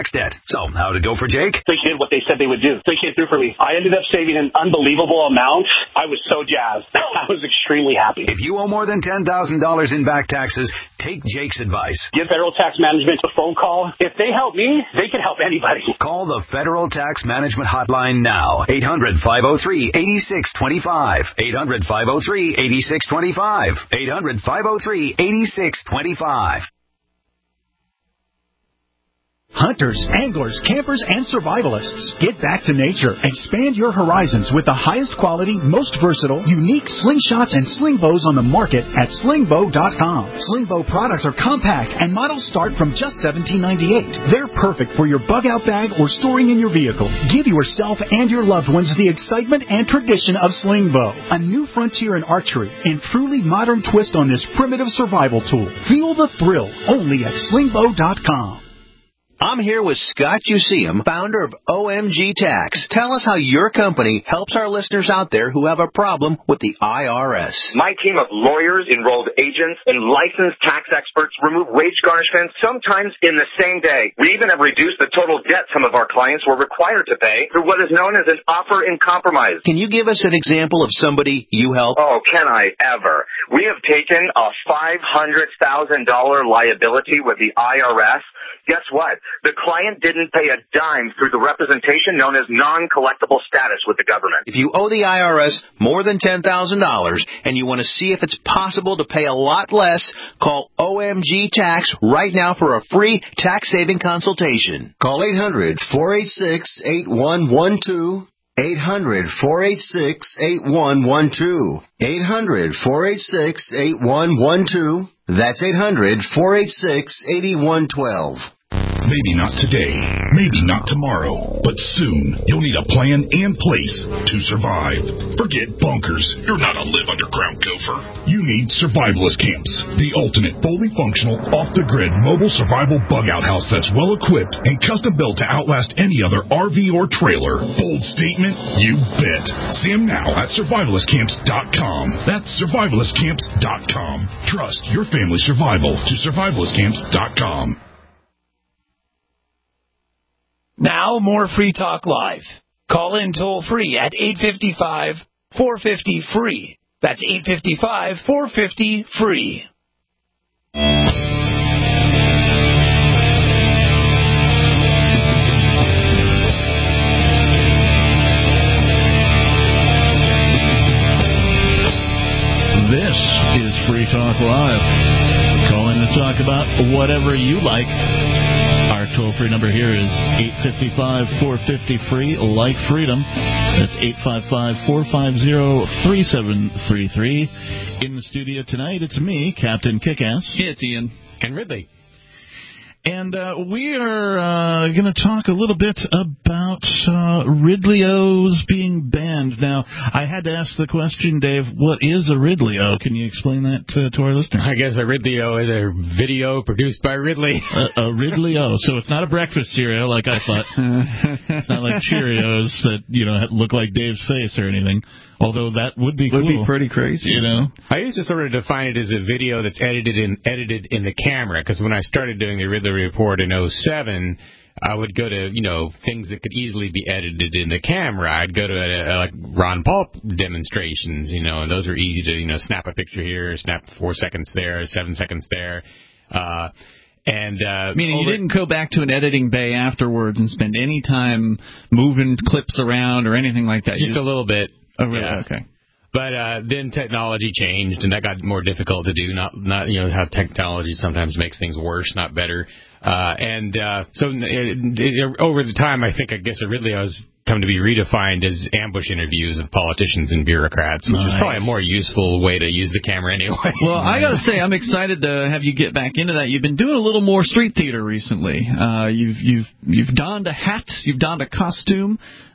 tax debt. So, how'd it go for Jake? They did what they said they would do. They came through for me. I ended up saving an unbelievable amount. I was so jazzed. I was extremely happy. If you owe more than ten thousand dollars in back taxes, take Jake's advice. Give Federal Tax Management a phone call. If they help me, they can help anybody. Call the Federal Tax Management Hotline now. eight hundred, five oh three, eight six two five. eight hundred, five oh three, eight six two five. eight hundred, five oh three, eight six two five. Hunters, anglers, campers, and survivalists. Get back to nature. Expand your horizons with the highest quality, most versatile, unique slingshots and sling bows on the market at sling bow dot com. Sling bow products are compact and models start from just seventeen ninety-eight. They're perfect for your bug out bag or storing in your vehicle. Give yourself and your loved ones the excitement and tradition of sling bow, a new frontier in archery and truly modern twist on this primitive survival tool. Feel the thrill only at sling bow dot com. I'm here with Scott Useum, founder of O M G Tax. Tell us how your company helps our listeners out there who have a problem with the I R S. My team of lawyers, enrolled agents, and licensed tax experts remove wage garnishments sometimes in the same day. We even have reduced the total debt some of our clients were required to pay through what is known as an offer in compromise. Can you give us an example of somebody you help? Oh, can I ever? We have taken a five hundred thousand dollars liability with the I R S. Guess what? The client didn't pay a dime through the representation known as non-collectible status with the government. If you owe the I R S more than ten thousand dollars and you want to see if it's possible to pay a lot less, call O M G Tax right now for a free tax-saving consultation. Call eight hundred, four eight six, eight one one two. eight hundred, four eight six, eight one one two. eight hundred, four eight six, eight one one two. That's eight hundred, four eight six, eight one one two. Maybe not today, maybe not tomorrow, but soon you'll need a plan and place to survive. Forget bunkers. You're not a live underground gopher. You need survivalist camps, the ultimate fully functional, off-the-grid mobile survival bug-out house that's well-equipped and custom-built to outlast any other R V or trailer. Bold statement? You bet. See them now at survivalist camps dot com. That's survivalist camps dot com. Trust your family's survival to survivalist camps dot com. Now, more Free Talk Live. Call in toll-free at eight five five, four five zero, free. That's eight five five, four five zero, free. This is Free Talk Live. Call in to talk about whatever you like. Our toll-free number here is eight five five, four five zero, free, like freedom. That's eight five five, four five zero, three seven three three. In the studio tonight, it's me, Captain Kickass. It's Ian. And Ridley. And uh, we are uh, going to talk a little bit about uh, Ridley-O's being banned. Now, I had to ask the question, Dave, what is a Ridley-O? Can you explain that to, to our listeners? I guess a Ridley-O is a video produced by Ridley. a, a Ridley-O. So it's not a breakfast cereal like I thought. It's not like Cheerios that, you know, look like Dave's face or anything. Although that would be would cool. be pretty crazy, you know. I used to sort of define it as a video that's edited in edited in the camera, because when I started doing the Ridley Report in oh seven, I would go to, you know, things that could easily be edited in the camera. I'd go to a, a, like Ron Paul demonstrations, you know, and those are easy to, you know, snap a picture here, snap four seconds there, seven seconds there. Uh, And uh, meaning over- you didn't go back to an editing bay afterwards and spend any time moving clips around or anything like that. Just, just a little bit. Oh, really? Yeah. Okay. But uh, then technology changed, and that got more difficult to do. Not, not you know, how technology sometimes makes things worse, not better. Uh, and uh, so it, it, over the time, I think, I guess, Ridley has come to be redefined as ambush interviews of politicians and bureaucrats, which nice. is probably a more useful way to use the camera anyway. Well, I got to say, I'm excited to have you get back into that. You've been doing a little more street theater recently. Uh, you've you've you've donned a hat, you've donned a costume.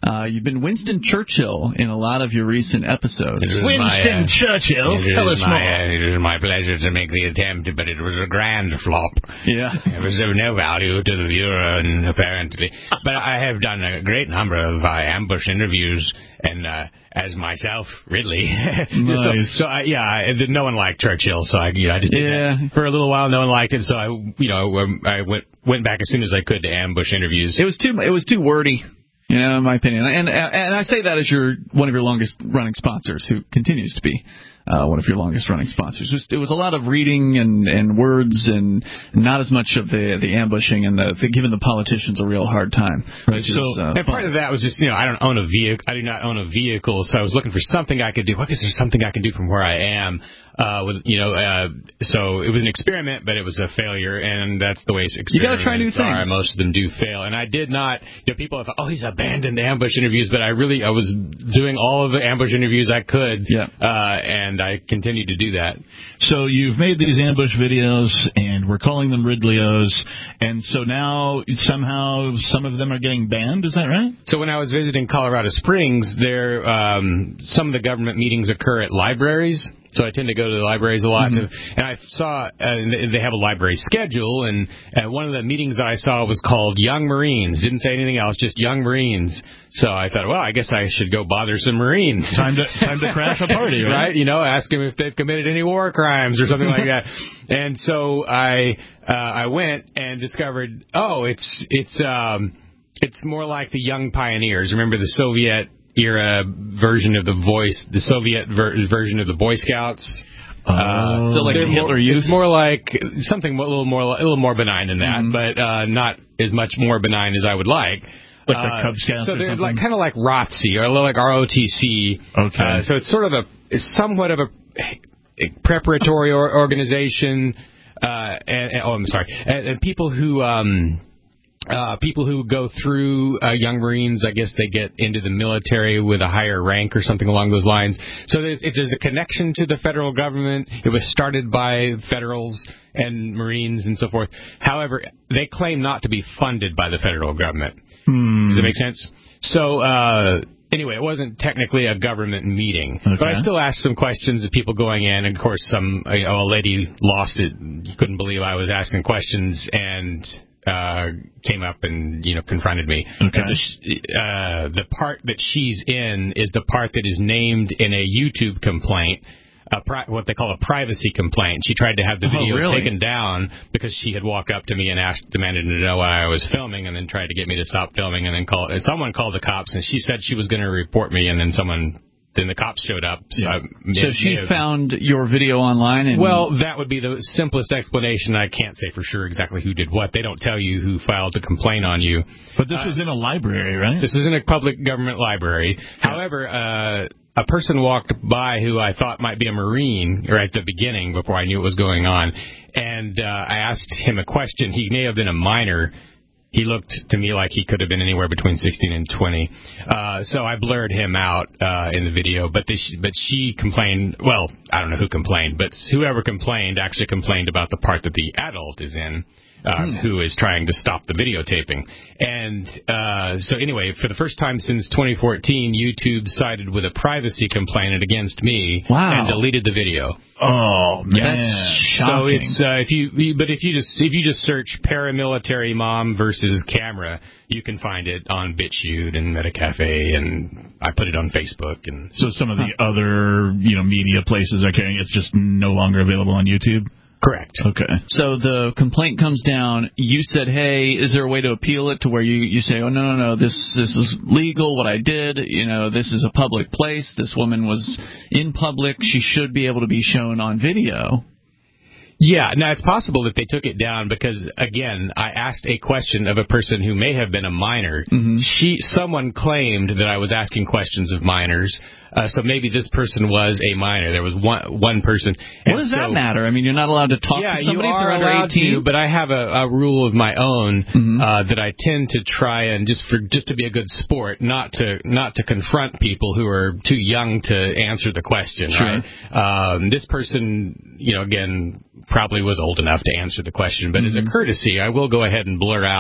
Uh, you've been Winston Churchill in a lot of your recent episodes. Winston my, uh, Churchill, it tell us my, more. Uh, it was my pleasure to make the attempt, but it was a grand flop. Yeah. It was of no value to the viewer, and apparently. But I have done a great number of uh, ambush interviews, and uh, as myself, Ridley. Nice. so, so I, yeah, I, no one liked Churchill, so I, you know, I just did yeah. that. For a little while, no one liked it, so I, you know, I went went back as soon as I could to ambush interviews. It was too it was too wordy. You know, in my opinion, and and I say that as your one of your longest running sponsors, who continues to be uh, one of your longest running sponsors. Just, it was a lot of reading and, and words, and not as much of the the ambushing and the, the giving the politicians a real hard time. Right. So, is, uh, and part of that was just, you know, I don't own a vehicle. I do not own a vehicle, so I was looking for something I could do. What is there something I can do from where I am? Uh, with you know, uh, so it was an experiment, but it was a failure, and that's the way experiments you got to try new things. Are. Most of them do fail, and I did not. You know, people have, oh, he's abandoned ambush interviews, but I really, I was doing all of the ambush interviews I could, yeah. uh, and I continued to do that. So you've made these ambush videos, and we're calling them Ridleyos, and so now somehow some of them are getting banned. Is that right? So when I was visiting Colorado Springs, there um, some of the government meetings occur at libraries. So I tend to go to the libraries a lot, mm-hmm. to, and I saw uh, they have a library schedule, and uh, one of the meetings that I saw was called Young Marines. Didn't say anything else, just Young Marines. So I thought, well, I guess I should go bother some Marines. Time to time to crash a party, right? Right? You know, ask them if they've committed any war crimes or something like that. And so I uh, I went and discovered, oh, it's it's um it's more like the Young Pioneers. Remember the Soviet era version of the voice, the Soviet ver- version of the Boy Scouts. Oh. Uh, so like the Hitler more, Youth? It's more like something a little more, a little more benign than that, mm-hmm. but uh, not as much more benign as I would like. Like uh, the Cub Scouts. So or they're something? like kind of like R O T C or like R O T C. Okay. Uh, so it's sort of a, it's somewhat of a, a preparatory or, organization. Uh, and, and, oh, I'm sorry. And, and people who. Um, Uh, people who go through uh, Young Marines, I guess they get into the military with a higher rank or something along those lines. So there's, if there's a connection to the federal government, it was started by Federals and Marines and so forth. However, they claim not to be funded by the federal government. Hmm. Does that make sense? So, uh, anyway, it wasn't technically a government meeting. Okay. But I still asked some questions of people going in. And, of course, some you know, a lady lost it. Couldn't believe I was asking questions, and Uh, came up and, you know, confronted me. Okay. So she, uh, the part that she's in is the part that is named in a YouTube complaint, a pri- what they call a privacy complaint. She tried to have the video oh, really? taken down because she had walked up to me and asked, demanded to know why I was filming, and then tried to get me to stop filming, and then call, and someone called the cops, and she said she was going to report me, and then someone... Then the cops showed up. So, yeah. I, so she have, found your video online? And well, that would be the simplest explanation. I can't say for sure exactly who did what. They don't tell you who filed a complaint on you. But this uh, was in a library, right? This was in a public government library. Yeah. However, uh, a person walked by who I thought might be a Marine right at the beginning before I knew what was going on. And uh, I asked him a question. He may have been a minor. He looked to me like he could have been anywhere between sixteen and twenty. Uh, so I blurred him out uh, in the video. But they, but she complained. Well, I don't know who complained, but whoever complained actually complained about the part that the adult is in, uh, hmm. who is trying to stop the videotaping. And uh, so anyway, for the first time since twenty fourteen, YouTube sided with a privacy complaint against me wow. and deleted the video. Oh man, that's shocking. So it's uh, if you, but if you just if you just search paramilitary mom versus camera, you can find it on BitChute and Metacafe, and I put it on Facebook. And so some of the huh. other you know media places are carrying it's just no longer available on YouTube. Correct. Okay. So the complaint comes down. You said, hey, is there a way to appeal it to where you, you say, oh, no, no, no, this this is legal, what I did. You know, this is a public place. This woman was in public. She should be able to be shown on video. Yeah, now it's possible that they took it down because, again, I asked a question of a person who may have been a minor. Mm-hmm. She, someone claimed that I was asking questions of minors, uh, so maybe this person was a minor. There was one one person. What does so, that matter? I mean, you're not allowed to talk yeah, to somebody you if are they're under allowed eighteen? to, but I have a, a rule of my own mm-hmm. uh, that I tend to try and just for just to be a good sport, not to not to confront people who are too young to answer the question. Sure. Right? Um, this person, you know, again, probably was old enough to answer the question, but mm-hmm. as a courtesy, I will go ahead and blur out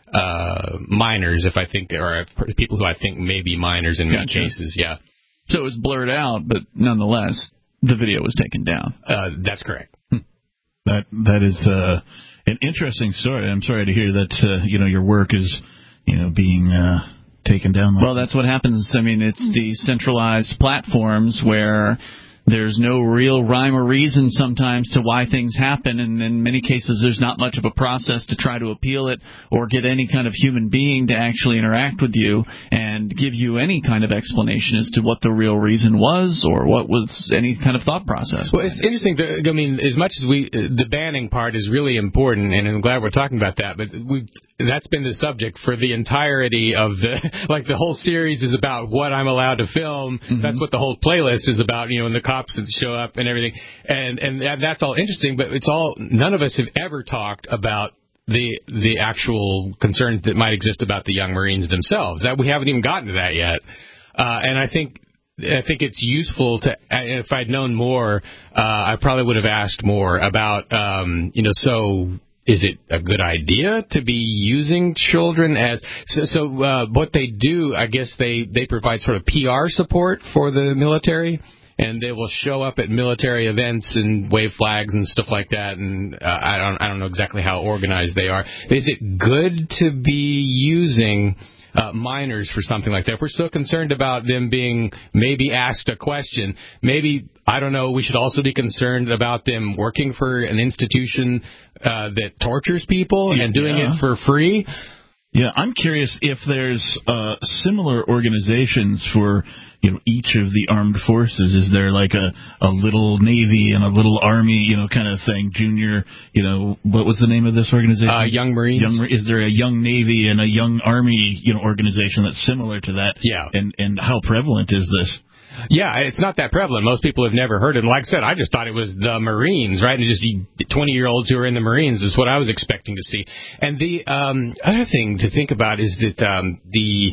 uh, minors, if I think, or people who I think may be minors in many Gotcha. cases. Yeah. So it was blurred out, but nonetheless, the video was taken down. Uh, that's correct. That that is uh, an interesting story. I'm sorry to hear that. Uh, you know, your work is, you know, being uh, taken down. Like well, that's what happens. I mean, it's the centralized platforms where there's no real rhyme or reason sometimes to why things happen, and in many cases there's not much of a process to try to appeal it or get any kind of human being to actually interact with you and give you any kind of explanation as to what the real reason was or what was any kind of thought process. Well, it's interesting. To, I mean, as much as we, the banning part is really important, and I'm glad we're talking about that, but we that's been the subject for the entirety of the, like the whole series is about what I'm allowed to film. Mm-hmm. That's what the whole playlist is about, you know, and the cops that show up and everything. And, and that's all interesting, but it's all, none of us have ever talked about the, the actual concerns that might exist about the young Marines themselves. That we haven't even gotten to that yet. Uh, and I think, I think it's useful to, if I'd known more, uh, I probably would have asked more about, um, you know, so, is it a good idea to be using children as so? so uh, what they do, I guess they, they provide sort of P R support for the military, and they will show up at military events and wave flags and stuff like that. And uh, I don't I don't know exactly how organized they are. Is it good to be using Uh, minors for something like that? If we're so concerned about them being maybe asked a question, maybe, I don't know, we should also be concerned about them working for an institution uh, that tortures people and doing Yeah. it for free. Yeah, I'm curious if there's uh, similar organizations for, you know, each of the armed forces. Is there like a, a little Navy and a little Army, you know, kind of thing? Junior, you know, what was the name of this organization? Uh, Young Marines. Young, is there a Young Navy and a Young Army, you know, organization that's similar to that? Yeah. And and how prevalent is this? Yeah, it's not that prevalent. Most people have never heard it. And like I said, I just thought it was the Marines, right? And just twenty-year-olds who are in the Marines is what I was expecting to see. And the um, other thing to think about is that um, the...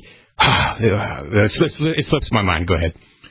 Uh, it slips my mind. Go ahead.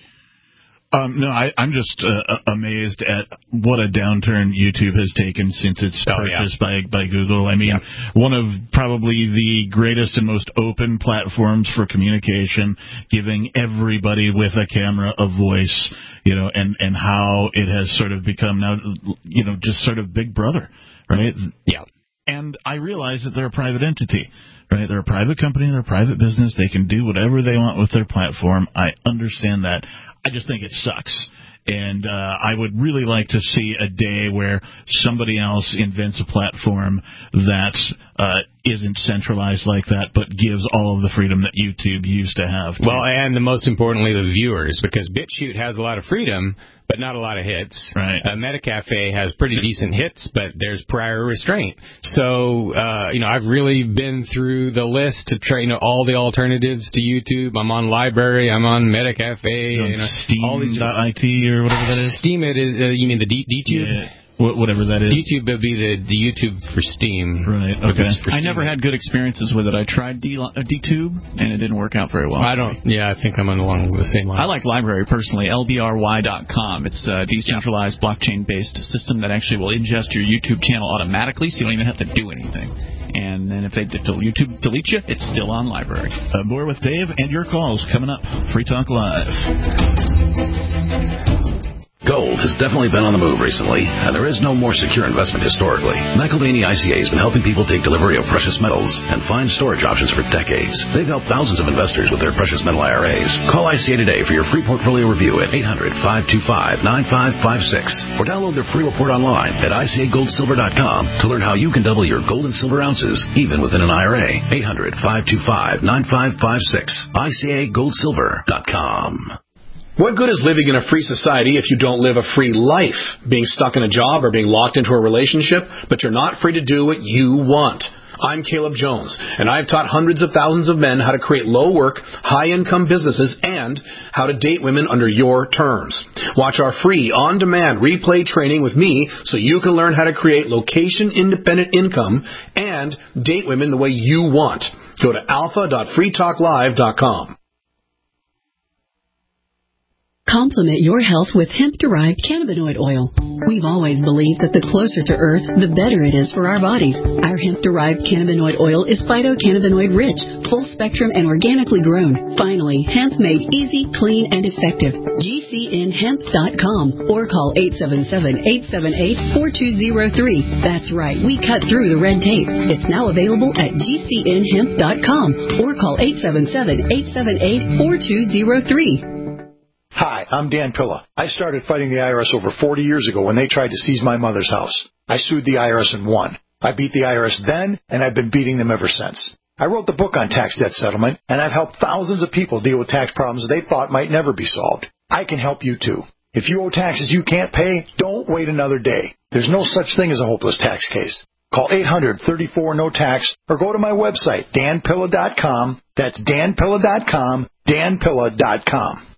Um, no, I, I'm just uh, amazed at what a downturn YouTube has taken since it's purchased oh, yeah. by by Google. I mean, yeah. one of probably the greatest and most open platforms for communication, giving everybody with a camera a voice, you know, and, and how it has sort of become now, you know, just sort of Big Brother, right? Yeah. And I realize that they're a private entity, right? They're a private company, they're a private business. They can do whatever they want with their platform. I understand that. I just think it sucks. And uh, I would really like to see a day where somebody else invents a platform that uh, isn't centralized like that, but gives all of the freedom that YouTube used to have. Too. Well, and the most importantly, the viewers, because BitChute has a lot of freedom, but not a lot of hits. Right. Uh, Metacafe has pretty decent hits, but there's prior restraint. So, uh, you know, I've really been through the list to try, you know, all the alternatives to YouTube. I'm on Library, I'm on Metacafe, you you know, Steam. all these I T or whatever that is. Steam it is. Uh, you mean the D- DTube? Yeah. Whatever that is. YouTube would be the, the YouTube for Steam. Right, okay. I never had good experiences with it. I tried D- uh, DTube, and it didn't work out very well. I don't, yeah, I think I'm on along the same line. I like Library personally, L B R Y dot com. It's a decentralized yeah. blockchain-based system that actually will ingest your YouTube channel automatically, so you don't even have to do anything. And then if they if YouTube deletes you, it's still on Library. Uh, more with Dave and your calls coming up. Free Talk Live. Gold has definitely been on the move recently, and there is no more secure investment historically. McElvaney I C A has been helping people take delivery of precious metals and find storage options for decades. They've helped thousands of investors with their precious metal I R As. Call I C A today for your free portfolio review at eight hundred, five two five, nine five five six or download their free report online at I C A gold silver dot com to learn how you can double your gold and silver ounces even within an I R A. eight hundred, five two five, nine five five six. I C A gold silver dot com. What good is living in a free society if you don't live a free life? Being stuck in a job or being locked into a relationship, but you're not free to do what you want. I'm Caleb Jones, and I've taught hundreds of thousands of men how to create low-work, high-income businesses and how to date women under your terms. Watch our free, on-demand replay training with me so you can learn how to create location-independent income and date women the way you want. Go to alpha dot free talk live dot com. Complement your health with hemp-derived cannabinoid oil. We've always believed that the closer to Earth, the better it is for our bodies. Our hemp-derived cannabinoid oil is phytocannabinoid-rich, full-spectrum, and organically grown. Finally, hemp made easy, clean, and effective. G C N hemp dot com or call eight seven seven, eight seven eight, four two zero three. That's right, we cut through the red tape. It's now available at G C N hemp dot com or call eight seven seven, eight seven eight, four two zero three. Hi, I'm Dan Pilla. I started fighting the I R S over forty years ago when they tried to seize my mother's house. I sued the I R S and won. I beat the I R S then, and I've been beating them ever since. I wrote the book on tax debt settlement, and I've helped thousands of people deal with tax problems they thought might never be solved. I can help you too. If you owe taxes you can't pay, don't wait another day. There's no such thing as a hopeless tax case. Call eight hundred, thirty-four, no tax or go to my website, dan pilla dot com. That's dan pilla dot com, dan pilla dot com.